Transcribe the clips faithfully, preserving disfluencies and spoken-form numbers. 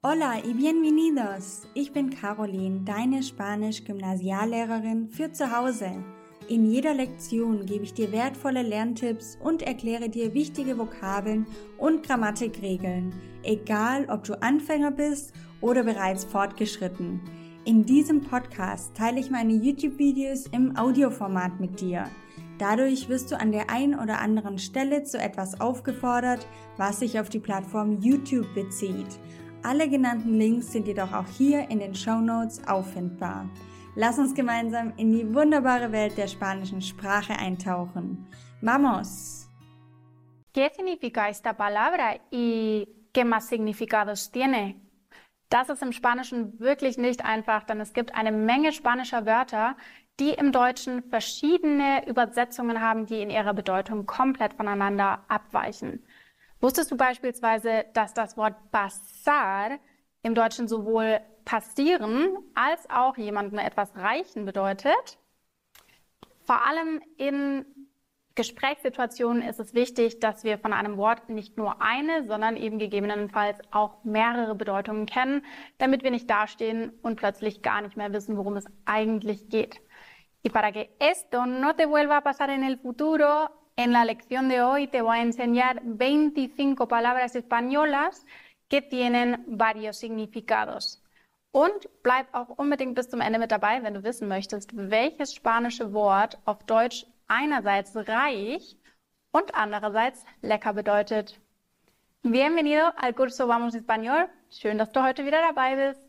Hola y bienvenidos! Ich bin Caroline, deine Spanisch-Gymnasiallehrerin für zu Hause. In jeder Lektion gebe ich dir wertvolle Lerntipps und erkläre dir wichtige Vokabeln und Grammatikregeln, egal ob du Anfänger bist oder bereits fortgeschritten. In diesem Podcast teile ich meine YouTube-Videos im Audioformat mit dir. Dadurch wirst du an der einen oder anderen Stelle zu etwas aufgefordert, was sich auf die Plattform YouTube bezieht. Alle genannten Links sind jedoch auch hier in den Shownotes auffindbar. Lass uns gemeinsam in die wunderbare Welt der spanischen Sprache eintauchen. ¡Vamos! ¿Qué significa esta palabra y qué más significados tiene? Das ist im Spanischen wirklich nicht einfach, denn es gibt eine Menge spanischer Wörter, die im Deutschen verschiedene Übersetzungen haben, die in ihrer Bedeutung komplett voneinander abweichen. Wusstest du beispielsweise, dass das Wort pasar im Deutschen sowohl passieren als auch jemandem etwas reichen bedeutet? Vor allem in Gesprächssituationen ist es wichtig, dass wir von einem Wort nicht nur eine, sondern eben gegebenenfalls auch mehrere Bedeutungen kennen, damit wir nicht dastehen und plötzlich gar nicht mehr wissen, worum es eigentlich geht. Y para que esto no te vuelva a pasar en el futuro, en la lección de hoy te voy a enseñar veinticinco palabras españolas que tienen varios significados. Und bleib auch unbedingt bis zum Ende mit dabei, wenn du wissen möchtest, welches spanische Wort auf Deutsch einerseits reich und andererseits lecker bedeutet. Bienvenido al curso Vamos Español. Schön, dass du heute wieder dabei bist.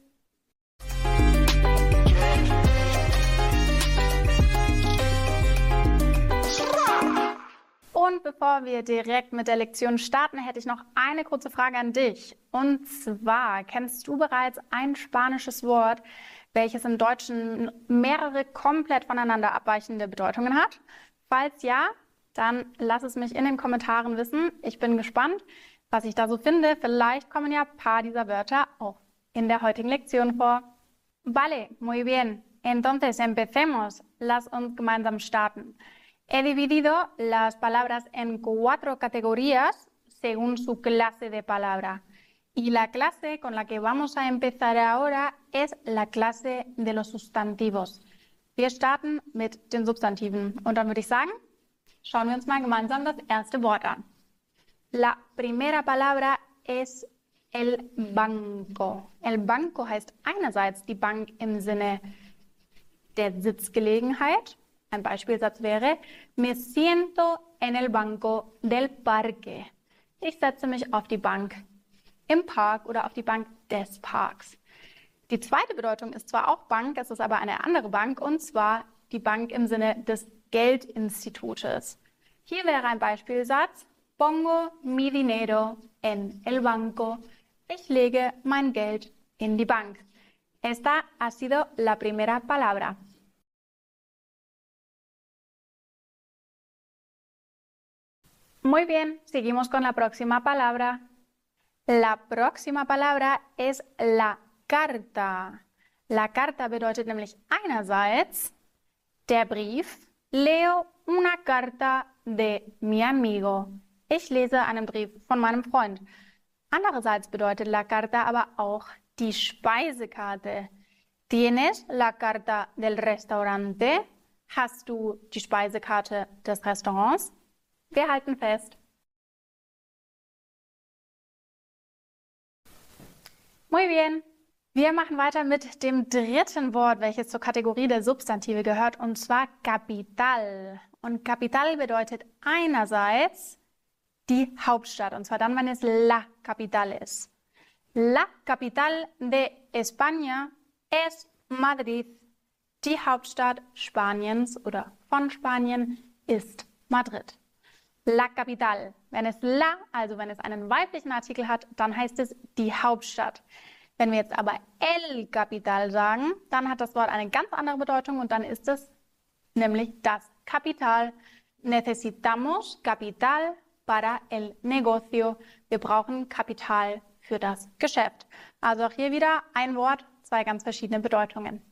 Und bevor wir direkt mit der Lektion starten, hätte ich noch eine kurze Frage an dich. Und zwar, kennst du bereits ein spanisches Wort, welches im Deutschen mehrere komplett voneinander abweichende Bedeutungen hat? Falls ja, dann lass es mich in den Kommentaren wissen. Ich bin gespannt, was ich da so finde. Vielleicht kommen ja ein paar dieser Wörter auch in der heutigen Lektion vor. Vale, muy bien. Entonces empecemos. Lass uns gemeinsam starten. He dividido las palabras en cuatro categorías según su clase de palabra. Y la clase con la que vamos a empezar ahora es la clase de los sustantivos. Wir starten mit den Substantiven. Und dann würde ich sagen, schauen wir uns mal gemeinsam das erste Wort an. La primera palabra es el banco. El banco heißt einerseits die Bank im Sinne der Sitzgelegenheit. Ein Beispielsatz wäre, me siento en el banco del parque. Ich setze mich auf die Bank im Park oder auf die Bank des Parks. Die zweite Bedeutung ist zwar auch Bank, es ist aber eine andere Bank, und zwar die Bank im Sinne des Geldinstitutes. Hier wäre ein Beispielsatz, pongo mi dinero en el banco. Ich lege mein Geld in die Bank. Esta ha sido la primera palabra. Muy bien, seguimos con la próxima palabra. La próxima palabra es la carta. La carta bedeutet nämlich einerseits der Brief. Leo una carta de mi amigo. Ich lese einen Brief von meinem Freund. Andererseits bedeutet la carta aber auch die Speisekarte. ¿Tienes la carta del restaurante? Hast du die Speisekarte des Restaurants? Wir halten fest. Muy bien. Wir machen weiter mit dem dritten Wort, welches zur Kategorie der Substantive gehört, und zwar capital. Und capital bedeutet einerseits die Hauptstadt, und zwar dann, wenn es la capital ist. La capital de España es Madrid. Die Hauptstadt Spaniens oder von Spanien ist Madrid. La capital. Wenn es la, also wenn es einen weiblichen Artikel hat, dann heißt es die Hauptstadt. Wenn wir jetzt aber el capital sagen, dann hat das Wort eine ganz andere Bedeutung und dann ist es nämlich das Kapital. Necesitamos capital para el negocio. Wir brauchen Kapital für das Geschäft. Also auch hier wieder ein Wort, zwei ganz verschiedene Bedeutungen.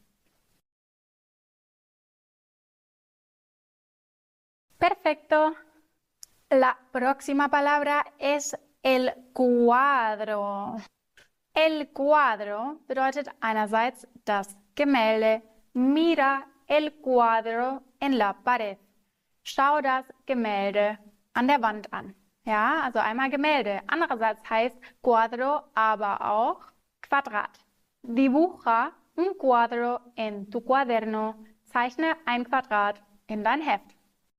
Perfecto. La próxima palabra es el cuadro. El cuadro bedeutet einerseits das Gemälde. Mira el cuadro en la pared. Schau das Gemälde an der Wand an. Ja, also einmal Gemälde. Andererseits heißt cuadro aber auch Quadrat. Dibuja un cuadro en tu cuaderno. Zeichne ein Quadrat in dein Heft.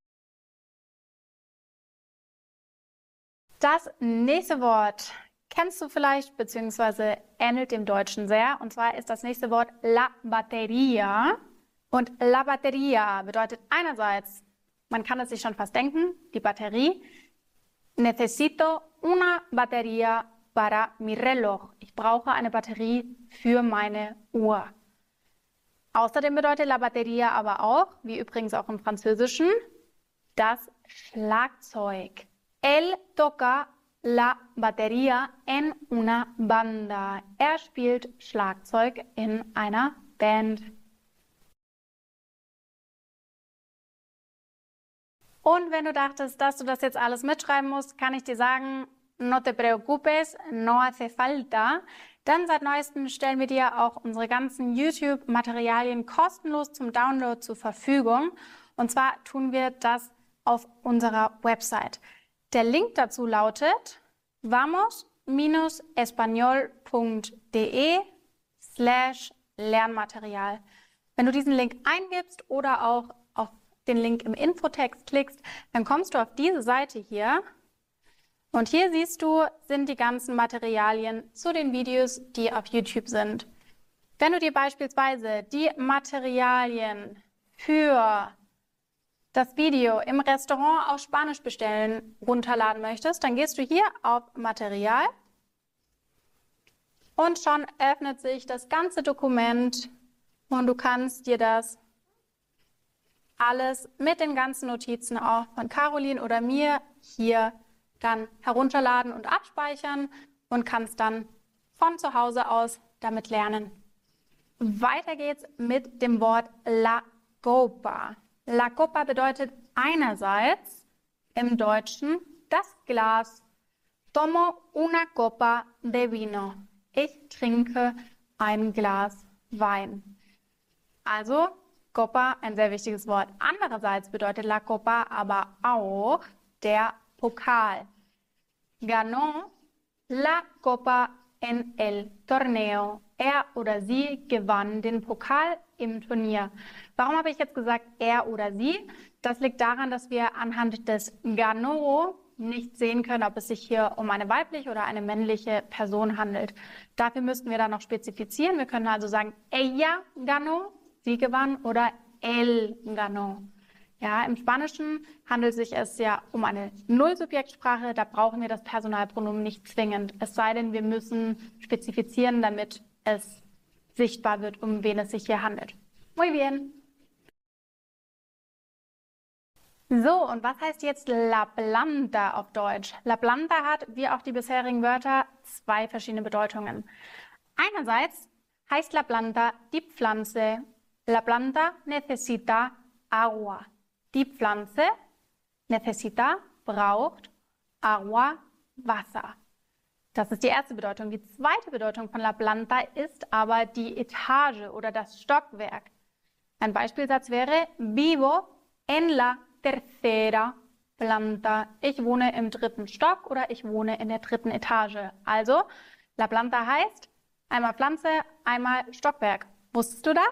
Das nächste Wort kennst du vielleicht, beziehungsweise ähnelt dem Deutschen sehr. Und zwar ist das nächste Wort la batería. Und la batería bedeutet einerseits, man kann es sich schon fast denken, die Batterie. Necesito una batería para mi reloj. Ich brauche eine Batterie für meine Uhr. Außerdem bedeutet la batería aber auch, wie übrigens auch im Französischen, das Schlagzeug. Él toca la batería en una banda. Er spielt Schlagzeug in einer Band. Und wenn du dachtest, dass du das jetzt alles mitschreiben musst, kann ich dir sagen, no te preocupes, no hace falta. Denn seit neuestem stellen wir dir auch unsere ganzen YouTube-Materialien kostenlos zum Download zur Verfügung. Und zwar tun wir das auf unserer Website. Der Link dazu lautet vamos-español.de slash Lernmaterial. Wenn du diesen Link eingibst oder auch auf den Link im Infotext klickst, dann kommst du auf diese Seite hier. Und hier siehst du, sind die ganzen Materialien zu den Videos, die auf YouTube sind. Wenn du dir beispielsweise die Materialien für das Video im Restaurant auf Spanisch bestellen runterladen möchtest, dann gehst du hier auf Material und schon öffnet sich das ganze Dokument und du kannst dir das alles mit den ganzen Notizen auch von Caroline oder mir hier dann herunterladen und abspeichern und kannst dann von zu Hause aus damit lernen. Weiter geht's mit dem Wort la copa. La copa bedeutet einerseits im Deutschen das Glas. Tomo una copa de vino. Ich trinke ein Glas Wein. Also copa, ein sehr wichtiges Wort. Andererseits bedeutet la copa aber auch der Pokal. Ganó la copa en el torneo. Er oder sie gewann den Pokal im Turnier. Warum habe ich jetzt gesagt er oder sie? Das liegt daran, dass wir anhand des ganó nicht sehen können, ob es sich hier um eine weibliche oder eine männliche Person handelt. Dafür müssten wir dann noch spezifizieren. Wir können also sagen ella ganó, sie gewann, oder él ganó. Ja, im Spanischen handelt sich es ja um eine Nullsubjektsprache, da brauchen wir das Personalpronomen nicht zwingend, es sei denn, wir müssen spezifizieren, damit es sichtbar wird, um wen es sich hier handelt. Muy bien. So, und was heißt jetzt la planta auf Deutsch? La planta hat, wie auch die bisherigen Wörter, zwei verschiedene Bedeutungen. Einerseits heißt la planta die Pflanze. La planta necesita agua. Die Pflanze necesita, braucht, agua, Wasser. Das ist die erste Bedeutung. Die zweite Bedeutung von la planta ist aber die Etage oder das Stockwerk. Ein Beispielsatz wäre vivo en la tercera planta. Ich wohne im dritten Stock oder ich wohne in der dritten Etage. Also la planta heißt einmal Pflanze, einmal Stockwerk. Wusstest du das?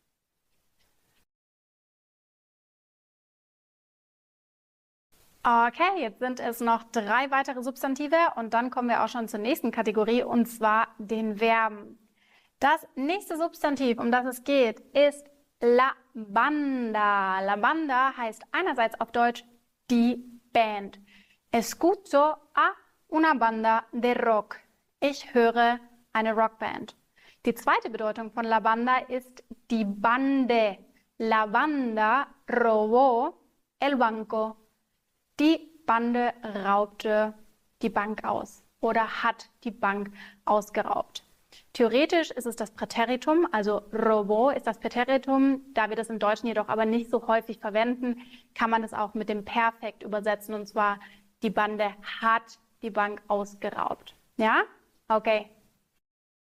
Okay, jetzt sind es noch drei weitere Substantive und dann kommen wir auch schon zur nächsten Kategorie, und zwar den Verben. Das nächste Substantiv, um das es geht, ist la banda. La banda heißt einerseits auf Deutsch die Band. Escucho a una banda de rock. Ich höre eine Rockband. Die zweite Bedeutung von la banda ist die Bande. La banda robó el banco. Die Bande raubte die Bank aus oder hat die Bank ausgeraubt. Theoretisch ist es das Präteritum, also robó ist das Präteritum. Da wir das im Deutschen jedoch aber nicht so häufig verwenden, kann man es auch mit dem Perfekt übersetzen, und zwar die Bande hat die Bank ausgeraubt. Ja? Okay.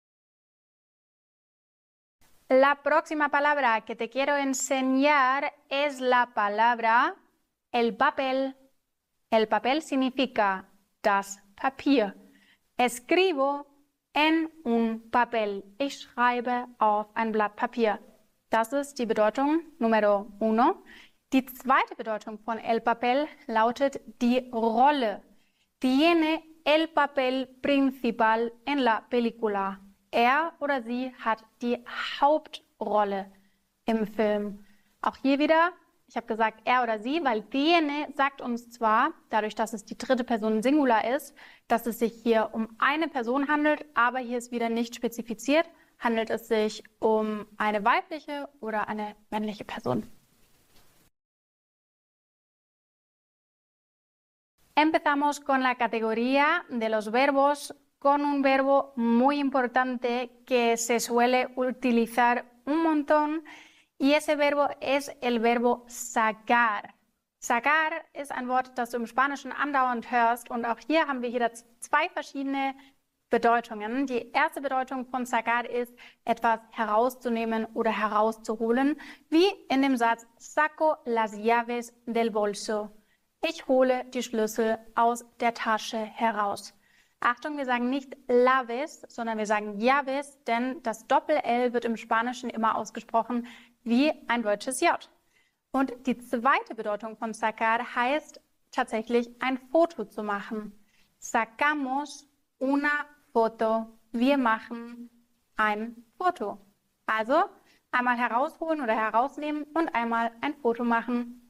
La próxima palabra que te quiero enseñar es la palabra el papel. El papel significa das Papier. Escribo en un papel. Ich schreibe auf ein Blatt Papier. Das ist die Bedeutung Numero uno. Die zweite Bedeutung von el papel lautet die Rolle. Tiene el papel principal en la película. Er oder sie hat die Hauptrolle im Film. Auch hier wieder, ich habe gesagt er oder sie, weil tiene sagt uns zwar, dadurch, dass es die dritte Person Singular ist, dass es sich hier um eine Person handelt, aber hier ist wieder nicht spezifiziert, handelt es sich um eine weibliche oder eine männliche Person. Empezamos con la categoría de los verbos con un verbo muy importante que se suele utilizar un montón y ese verbo es el verbo sacar. Sacar ist ein Wort, das du im Spanischen andauernd hörst und auch hier haben wir wieder zwei verschiedene Bedeutungen. Die erste Bedeutung von sacar ist, etwas herauszunehmen oder herauszuholen, wie in dem Satz saco las llaves del bolso. Ich hole die Schlüssel aus der Tasche heraus. Achtung, wir sagen nicht llaves, sondern wir sagen llaves, denn das Doppel-L wird im Spanischen immer ausgesprochen wie ein deutsches J. Und die zweite Bedeutung von sacar heißt tatsächlich ein Foto zu machen. Sacamos una foto. Wir machen ein Foto. Also einmal herausholen oder herausnehmen und einmal ein Foto machen.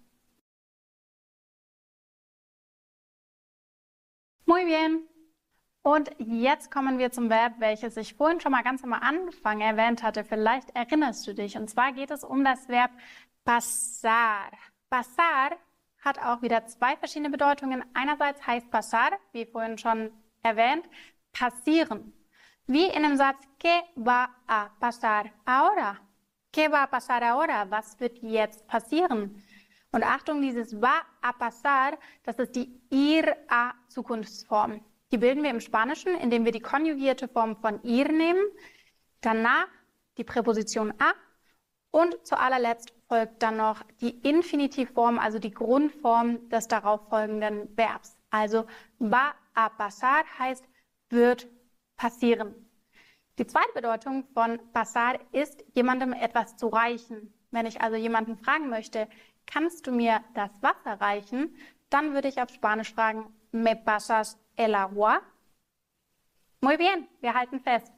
Muy bien. Und jetzt kommen wir zum Verb, welches ich vorhin schon mal ganz am Anfang erwähnt hatte. Vielleicht erinnerst du dich. Und zwar geht es um das Verb pasar. Pasar hat auch wieder zwei verschiedene Bedeutungen. Einerseits heißt pasar, wie vorhin schon erwähnt, passieren. Wie in dem Satz, ¿qué va a pasar ahora? ¿Qué va a pasar ahora? Was wird jetzt passieren? Und Achtung, dieses va a pasar, das ist die ir a Zukunftsform. Die bilden wir im Spanischen, indem wir die konjugierte Form von ir nehmen, danach die Präposition a und zu allerletzt folgt dann noch die Infinitivform, also die Grundform des darauf folgenden Verbs. Also va a pasar heißt wird passieren. Die zweite Bedeutung von pasar ist, jemandem etwas zu reichen. Wenn ich also jemanden fragen möchte, kannst du mir das Wasser reichen? Dann würde ich auf Spanisch fragen, ¿me pasas el agua? Muy bien, wir halten fest.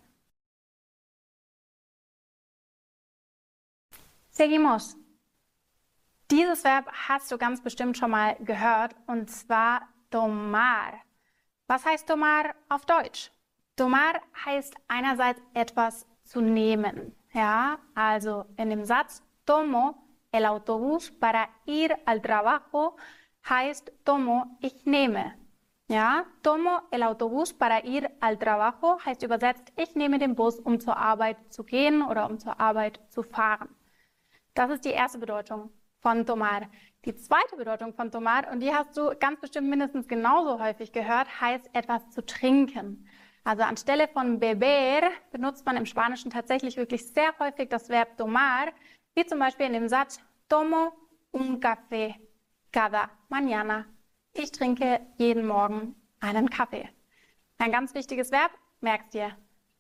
Seguimos. Dieses Verb hast du ganz bestimmt schon mal gehört, und zwar tomar. Was heißt tomar auf Deutsch? Tomar heißt einerseits etwas zu nehmen. Ja, also in dem Satz tomo el autobús para ir al trabajo heißt tomo, ich nehme. Ja, tomo el autobús para ir al trabajo heißt übersetzt, ich nehme den Bus, um zur Arbeit zu gehen oder um zur Arbeit zu fahren. Das ist die erste Bedeutung von tomar. Die zweite Bedeutung von tomar, und die hast du ganz bestimmt mindestens genauso häufig gehört, heißt etwas zu trinken. Also anstelle von beber benutzt man im Spanischen tatsächlich wirklich sehr häufig das Verb tomar, wie zum Beispiel in dem Satz tomo un café cada mañana. Ich trinke jeden Morgen einen Kaffee. Ein ganz wichtiges Verb, merkst dir.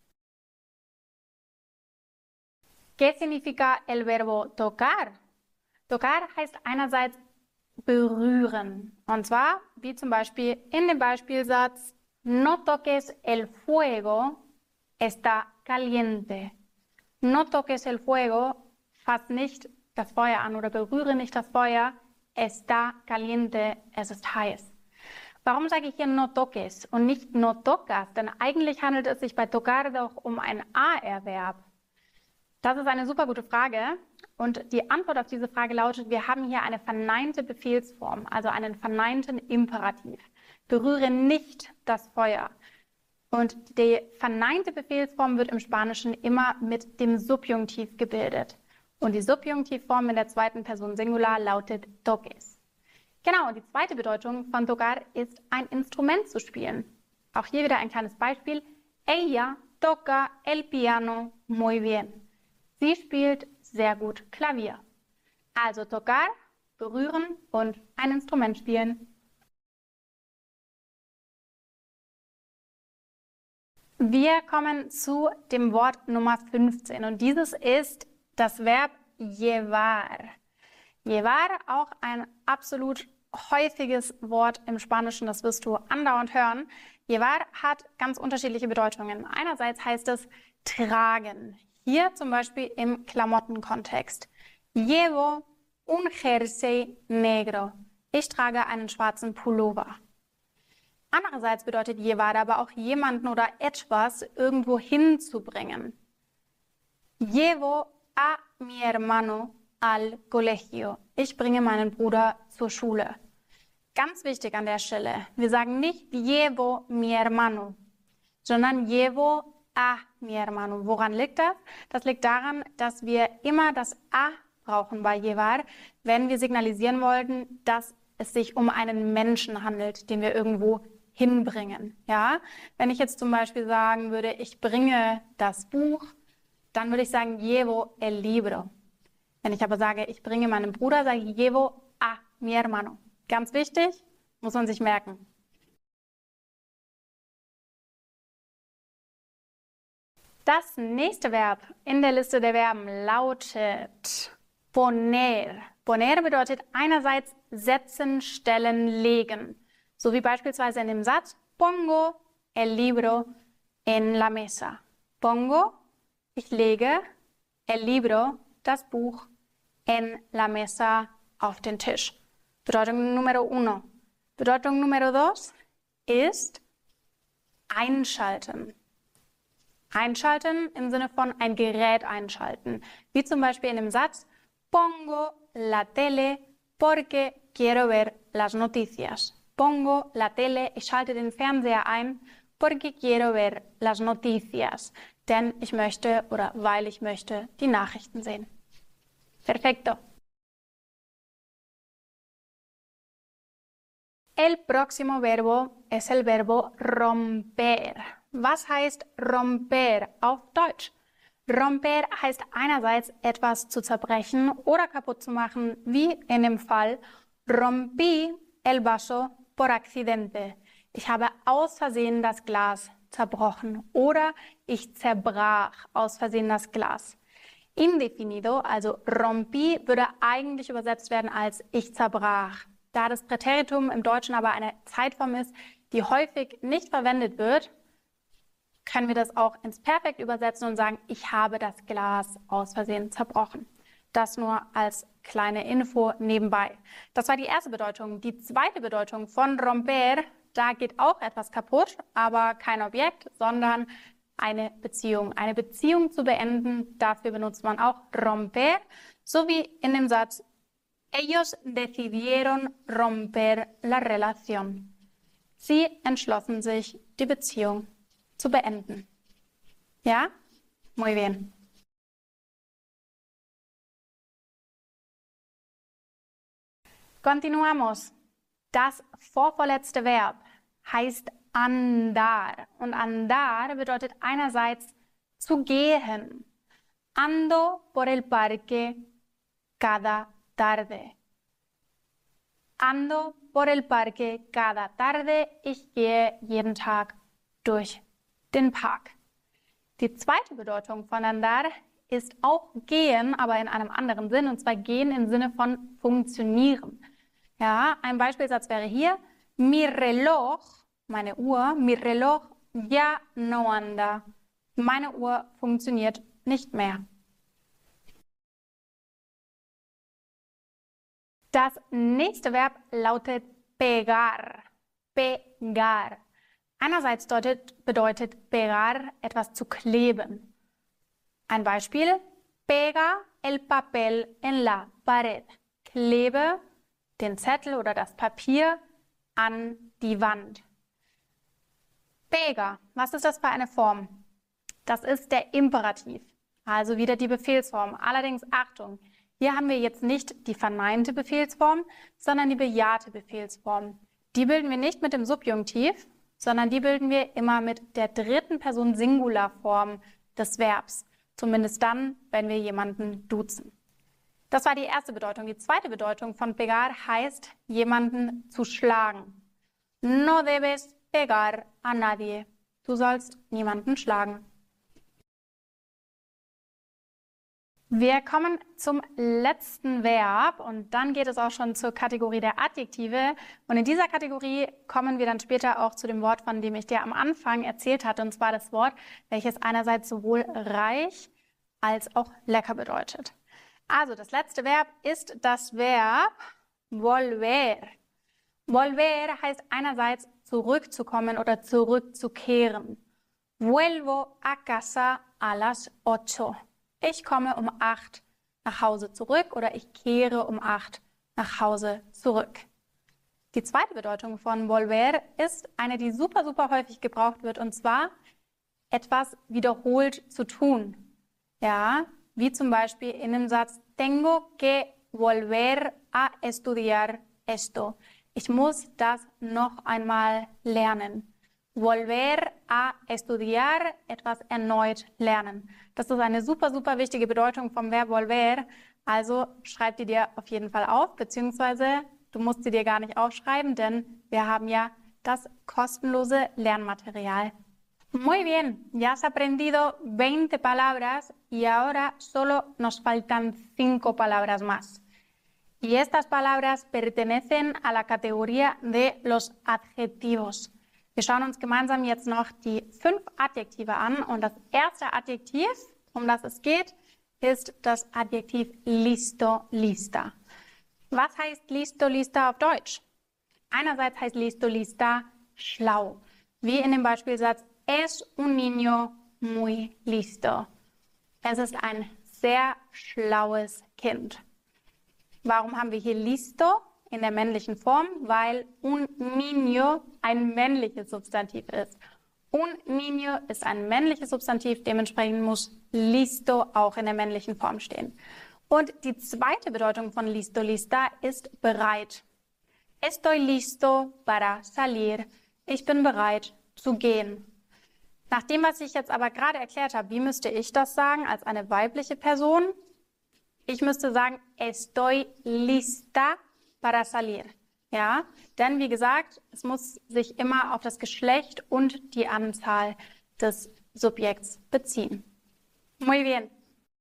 ¿Qué significa el verbo tocar? Tocar heißt einerseits berühren. Und zwar, wie zum Beispiel in dem Beispielsatz, no toques el fuego, está caliente. No toques el fuego, fass nicht das Feuer an oder berühre nicht das Feuer, está caliente, es ist heiß. Warum sage ich hier no toques und nicht no tocas? Denn eigentlich handelt es sich bei tocar doch um ein A-Erverb. Das ist eine super gute Frage und die Antwort auf diese Frage lautet, wir haben hier eine verneinte Befehlsform, also einen verneinten Imperativ. Berühre nicht das Feuer. Und die verneinte Befehlsform wird im Spanischen immer mit dem Subjunktiv gebildet. Und die Subjunktivform in der zweiten Person Singular lautet toques. Genau, und die zweite Bedeutung von tocar ist, ein Instrument zu spielen. Auch hier wieder ein kleines Beispiel. Ella toca el piano muy bien. Sie spielt sehr gut Klavier. Also tocar, berühren und ein Instrument spielen. Wir kommen zu dem Wort Nummer fünfzehn und dieses ist das Verb llevar. Llevar, auch ein absolut häufiges Wort im Spanischen, das wirst du andauernd hören. Llevar hat ganz unterschiedliche Bedeutungen. Einerseits heißt es tragen. Hier zum Beispiel im Klamottenkontext. Llevo un jersey negro. Ich trage einen schwarzen Pullover. Andererseits bedeutet llevar aber auch jemanden oder etwas irgendwo hinzubringen. Llevo a mi hermano al colegio. Ich bringe meinen Bruder zur Schule. Ganz wichtig an der Stelle, wir sagen nicht llevo mi hermano, sondern llevo a mi hermano. Woran liegt das? Das liegt daran, dass wir immer das a brauchen bei llevar, wenn wir signalisieren wollten, dass es sich um einen Menschen handelt, den wir irgendwo hinbringen. Ja? Wenn ich jetzt zum Beispiel sagen würde, ich bringe das Buch, dann würde ich sagen llevo el libro. Wenn ich aber sage, ich bringe meinen Bruder, sage ich llevo a mi hermano. Ganz wichtig, muss man sich merken. Das nächste Verb in der Liste der Verben lautet poner. Poner bedeutet einerseits setzen, stellen, legen. So wie beispielsweise in dem Satz pongo el libro en la mesa. Pongo, ich lege, el libro, das Buch, en la mesa, auf den Tisch. Bedeutung Numero uno. Bedeutung Numero dos ist einschalten. Einschalten im Sinne von ein Gerät einschalten. Wie zum Beispiel in dem Satz pongo la tele porque quiero ver las noticias. Pongo la tele, ich schalte den Fernseher ein, porque quiero ver las noticias. Denn ich möchte oder weil ich möchte die Nachrichten sehen. Perfecto. El próximo verbo es el verbo romper. Was heißt romper auf Deutsch? Romper heißt einerseits etwas zu zerbrechen oder kaputt zu machen, wie in dem Fall rompí el vaso por accidente. Ich habe aus Versehen das Glas zerbrochen oder ich zerbrach aus Versehen das Glas. Indefinido, also rompí, würde eigentlich übersetzt werden als ich zerbrach. Da das Präteritum im Deutschen aber eine Zeitform ist, die häufig nicht verwendet wird, können wir das auch ins Perfekt übersetzen und sagen, ich habe das Glas aus Versehen zerbrochen. Das nur als kleine Info nebenbei. Das war die erste Bedeutung. Die zweite Bedeutung von romper, da geht auch etwas kaputt, aber kein Objekt, sondern eine Beziehung. Eine Beziehung zu beenden, dafür benutzt man auch romper, so wie in dem Satz ellos decidieron romper la relación. Sie entschlossen sich, die Beziehung zu beenden. Ja? Muy bien. Continuamos. Das vorvorletzte Verb heißt andar. Und andar bedeutet einerseits zu gehen. Ando por el parque cada tarde. Ando por el parque cada tarde. Ich gehe jeden Tag durch den Park. Die zweite Bedeutung von andar ist auch gehen, aber in einem anderen Sinn, und zwar gehen im Sinne von funktionieren. Ja, ein Beispielsatz wäre hier, mi reloj, meine Uhr, mi reloj ya no anda. Meine Uhr funktioniert nicht mehr. Das nächste Verb lautet pegar. Pegar. Einerseits bedeutet, bedeutet pegar etwas zu kleben. Ein Beispiel, pega el papel en la pared. Klebe den Zettel oder das Papier an die Wand. Pega, was ist das für eine Form? Das ist der Imperativ, also wieder die Befehlsform. Allerdings Achtung, hier haben wir jetzt nicht die verneinte Befehlsform, sondern die bejahte Befehlsform. Die bilden wir nicht mit dem Subjunktiv, sondern die bilden wir immer mit der dritten Person Singularform des Verbs. zumindest dann, wenn wir jemanden duzen. Das war die erste Bedeutung. Die zweite Bedeutung von pegar heißt, jemanden zu schlagen. No debes pegar a nadie. Du sollst niemanden schlagen. Wir kommen zum letzten Verb und dann geht es auch schon zur Kategorie der Adjektive. Und in dieser Kategorie kommen wir dann später auch zu dem Wort, von dem ich dir am Anfang erzählt hatte, und zwar das Wort, welches einerseits sowohl reich als auch lecker bedeutet. Also das letzte Verb ist das Verb volver. Volver heißt einerseits zurückzukommen oder zurückzukehren. Vuelvo a casa a las ocho. Ich komme um acht nach Hause zurück oder ich kehre um acht nach Hause zurück. Die zweite Bedeutung von volver ist eine, die super, super häufig gebraucht wird, und zwar etwas wiederholt zu tun. Ja, wie zum Beispiel in dem Satz Tengo que volver a estudiar esto. Ich muss das noch einmal lernen. Volver a estudiar, etwas erneut lernen. Das ist eine super, super wichtige Bedeutung vom Verb volver. Also schreib die dir auf jeden Fall auf, beziehungsweise du musst sie dir gar nicht aufschreiben, denn wir haben ja das kostenlose Lernmaterial. Muy bien, ya has aprendido veinte palabras y ahora solo nos faltan cinco palabras más. Y estas palabras pertenecen a la categoría de los adjetivos. Wir schauen uns gemeinsam jetzt noch die fünf Adjektive an und das erste Adjektiv, um das es geht, ist das Adjektiv listo, lista. Was heißt listo, lista auf Deutsch? Einerseits heißt listo, lista schlau, wie in dem Beispielsatz es un niño muy listo. Es ist ein sehr schlaues Kind. Warum haben wir hier listo in der männlichen Form? Weil un niño ein männliches Substantiv ist. Un niño ist ein männliches Substantiv, dementsprechend muss listo auch in der männlichen Form stehen. Und die zweite Bedeutung von listo, lista ist bereit. Estoy listo para salir. Ich bin bereit zu gehen. Nach dem, was ich jetzt aber gerade erklärt habe, wie müsste ich das sagen als eine weibliche Person? Ich müsste sagen, estoy lista para salir. Ja, denn wie gesagt, es muss sich immer auf das Geschlecht und die Anzahl des Subjekts beziehen. Muy bien.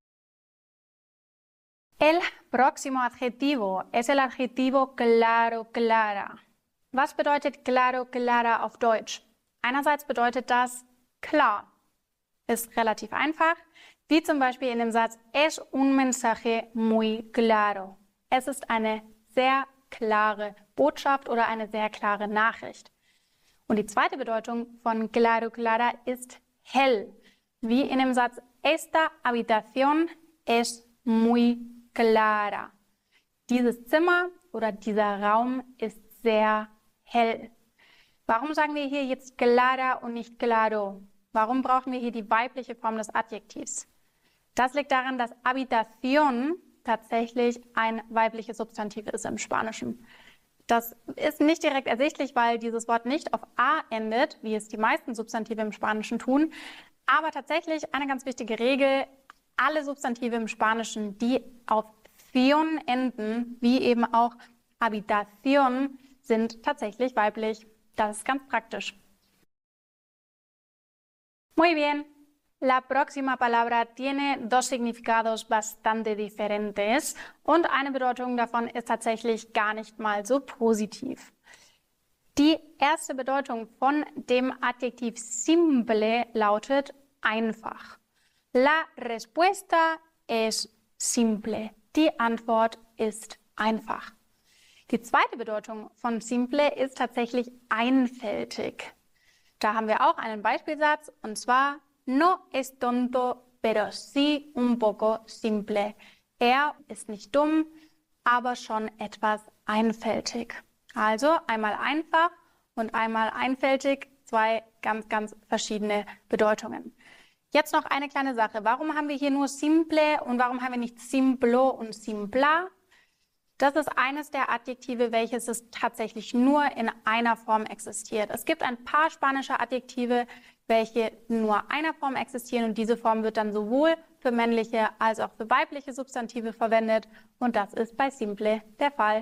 El próximo adjetivo es el adjetivo claro, clara. Was bedeutet claro, clara auf Deutsch? Einerseits bedeutet das klar. Ist relativ einfach, wie zum Beispiel in dem Satz es un mensaje muy claro. Es ist eine sehr klare Botschaft oder eine sehr klare Nachricht. Und die zweite Bedeutung von claro, clara ist hell, wie in dem Satz esta habitación es muy clara. Dieses Zimmer oder dieser Raum ist sehr hell. Warum sagen wir hier jetzt clara und nicht claro? Warum brauchen wir hier die weibliche Form des Adjektivs? Das liegt daran, dass Habitación tatsächlich ein weibliches Substantiv ist im Spanischen. Das ist nicht direkt ersichtlich, weil dieses Wort nicht auf a endet, wie es die meisten Substantive im Spanischen tun. Aber tatsächlich eine ganz wichtige Regel, alle Substantive im Spanischen, die auf Ción enden, wie eben auch Habitación, sind tatsächlich weiblich. Das ist ganz praktisch. Muy bien. La próxima palabra tiene dos significados bastante diferentes und eine Bedeutung davon ist tatsächlich gar nicht mal so positiv. Die erste Bedeutung von dem Adjektiv simple lautet einfach. La respuesta es simple. Die Antwort ist einfach. Die zweite Bedeutung von simple ist tatsächlich einfältig. Da haben wir auch einen Beispielsatz und zwar no es tonto, pero sí un poco simple. Er ist nicht dumm, aber schon etwas einfältig. Also einmal einfach und einmal einfältig, zwei ganz, ganz verschiedene Bedeutungen. Jetzt noch eine kleine Sache. Warum haben wir hier nur simple und warum haben wir nicht simplo und simpla? Das ist eines der Adjektive, welches es tatsächlich nur in einer Form existiert. Es gibt ein paar spanische Adjektive, welche in nur einer Form existieren und diese Form wird dann sowohl für männliche als auch für weibliche Substantive verwendet und das ist bei simple der Fall.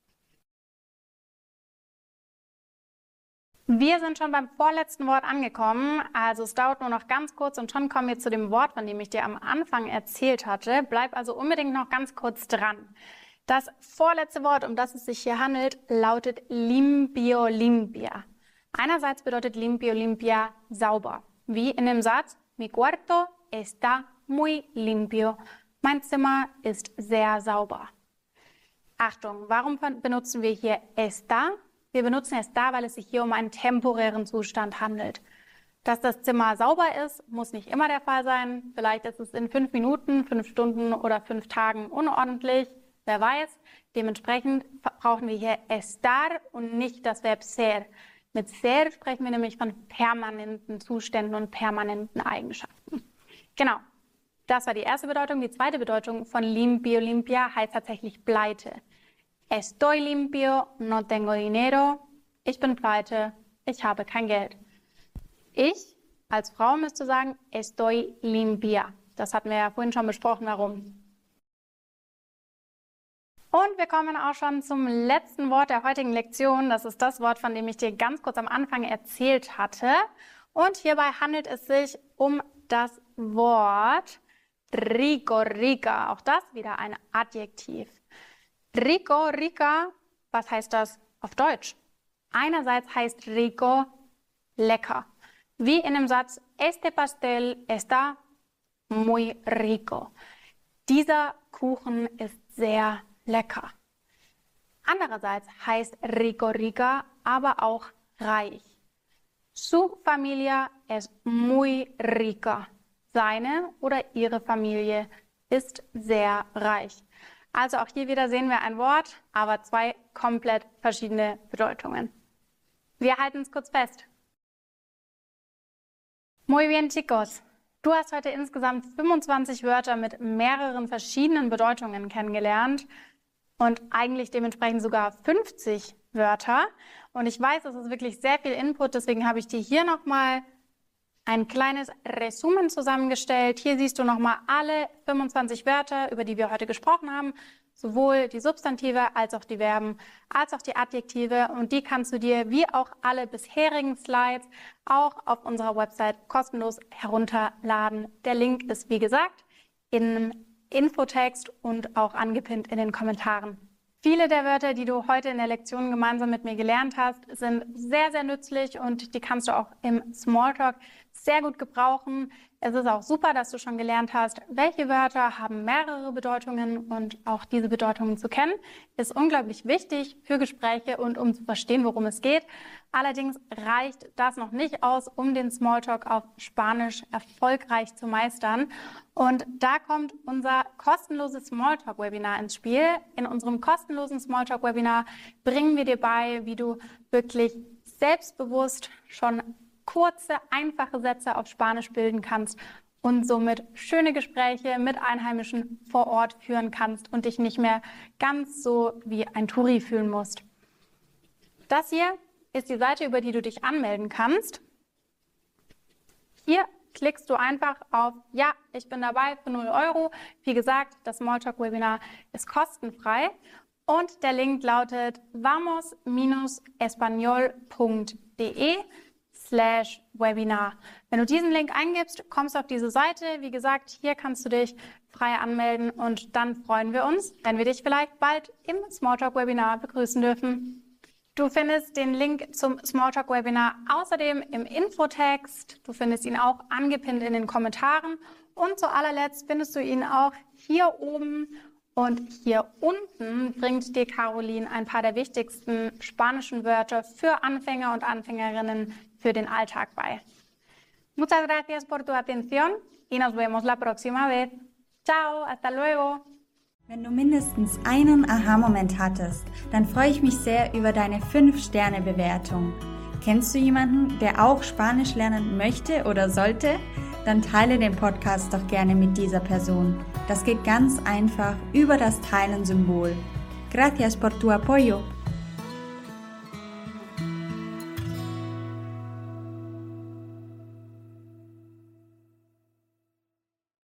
Wir sind schon beim vorletzten Wort angekommen, also es dauert nur noch ganz kurz und schon kommen wir zu dem Wort, von dem ich dir am Anfang erzählt hatte. Bleib also unbedingt noch ganz kurz dran. Das vorletzte Wort, um das es sich hier handelt, lautet limpio limpia. Einerseits bedeutet limpio limpia sauber, wie in dem Satz mi cuarto está muy limpio. Mein Zimmer ist sehr sauber. Achtung, warum benutzen wir hier está? Wir benutzen está, weil es sich hier um einen temporären Zustand handelt. Dass das Zimmer sauber ist, muss nicht immer der Fall sein. Vielleicht ist es in fünf Minuten, fünf Stunden oder fünf Tagen unordentlich. Wer weiß. Dementsprechend brauchen wir hier estar und nicht das Verb ser. Mit ser sprechen wir nämlich von permanenten Zuständen und permanenten Eigenschaften. Genau, das war die erste Bedeutung. Die zweite Bedeutung von limpio limpia heißt tatsächlich pleite. Estoy limpio, no tengo dinero. Ich bin pleite, ich habe kein Geld. Ich als Frau müsste sagen, estoy limpia. Das hatten wir ja vorhin schon besprochen, warum. Und wir kommen auch schon zum letzten Wort der heutigen Lektion. Das ist das Wort, von dem ich dir ganz kurz am Anfang erzählt hatte. Und hierbei handelt es sich um das Wort rico, rica. Auch das wieder ein Adjektiv. Rico, rica, was heißt das auf Deutsch? Einerseits heißt rico lecker. Wie in dem Satz, este pastel está muy rico. Dieser Kuchen ist sehr lecker. Andererseits heißt rico, rica aber auch reich. Su familia es muy rica. Seine oder ihre Familie ist sehr reich. Also auch hier wieder sehen wir ein Wort, aber zwei komplett verschiedene Bedeutungen. Wir halten es kurz fest. Muy bien, chicos. Du hast heute insgesamt fünfundzwanzig Wörter mit mehreren verschiedenen Bedeutungen kennengelernt und eigentlich dementsprechend sogar fünfzig Wörter. Und ich weiß, das ist wirklich sehr viel Input, deswegen habe ich dir hier nochmal ein kleines Resumen zusammengestellt. Hier siehst du nochmal alle fünfundzwanzig Wörter, über die wir heute gesprochen haben, sowohl die Substantive als auch die Verben, als auch die Adjektive. Und die kannst du dir, wie auch alle bisherigen Slides, auch auf unserer Website kostenlos herunterladen. Der Link ist, wie gesagt, im Infotext und auch angepinnt in den Kommentaren. Viele der Wörter, die du heute in der Lektion gemeinsam mit mir gelernt hast, sind sehr, sehr nützlich und die kannst du auch im Smalltalk sehr gut gebrauchen. Es ist auch super, dass du schon gelernt hast, welche Wörter haben mehrere Bedeutungen und auch diese Bedeutungen zu kennen, ist unglaublich wichtig für Gespräche und um zu verstehen, worum es geht. Allerdings reicht das noch nicht aus, um den Smalltalk auf Spanisch erfolgreich zu meistern. Und da kommt unser kostenloses Smalltalk-Webinar ins Spiel. In unserem kostenlosen Smalltalk-Webinar bringen wir dir bei, wie du wirklich selbstbewusst schon kurze, einfache Sätze auf Spanisch bilden kannst und somit schöne Gespräche mit Einheimischen vor Ort führen kannst und dich nicht mehr ganz so wie ein Touri fühlen musst. Das hier ist die Seite, über die du dich anmelden kannst. Hier klickst du einfach auf Ja, ich bin dabei für null Euro. Wie gesagt, das Smalltalk-Webinar ist kostenfrei und der Link lautet vamos-español.de slash Webinar. Wenn du diesen Link eingibst, kommst du auf diese Seite. Wie gesagt, hier kannst du dich frei anmelden und dann freuen wir uns, wenn wir dich vielleicht bald im Smalltalk-Webinar begrüßen dürfen. Du findest den Link zum Smalltalk-Webinar außerdem im Infotext. Du findest ihn auch angepinnt in den Kommentaren. Und zu allerletzt findest du ihn auch hier oben und hier unten bringt dir Caroline ein paar der wichtigsten spanischen Wörter für Anfänger und Anfängerinnen für den Alltag bei. Muchas gracias por tu atención y nos vemos la próxima vez. Ciao, hasta luego. Wenn du mindestens einen Aha-Moment hattest, dann freue ich mich sehr über deine fünf Sterne Bewertung. Kennst du jemanden, der auch Spanisch lernen möchte oder sollte? Dann teile den Podcast doch gerne mit dieser Person. Das geht ganz einfach über das Teilen-Symbol. Gracias por tu apoyo.